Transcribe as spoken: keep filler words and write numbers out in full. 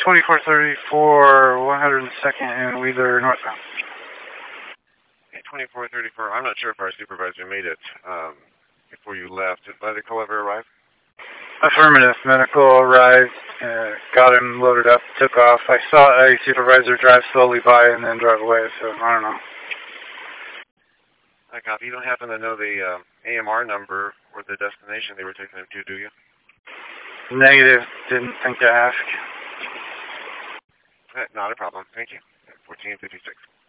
twenty-four thirty-four, one hundred second and Wheeler northbound. Okay, twenty-four thirty-four. I'm not sure if our supervisor made it um, before you left. Did medical ever arrive? Affirmative. Medical arrived, uh, got him loaded up, took off. I saw a supervisor drive slowly by and then drive away, so I don't know. I copy. You don't happen to know the uh, A M R number or the destination they were taking him to, do you? Negative. Didn't think to ask. Uh, not a problem. Thank you. fourteen fifty-six.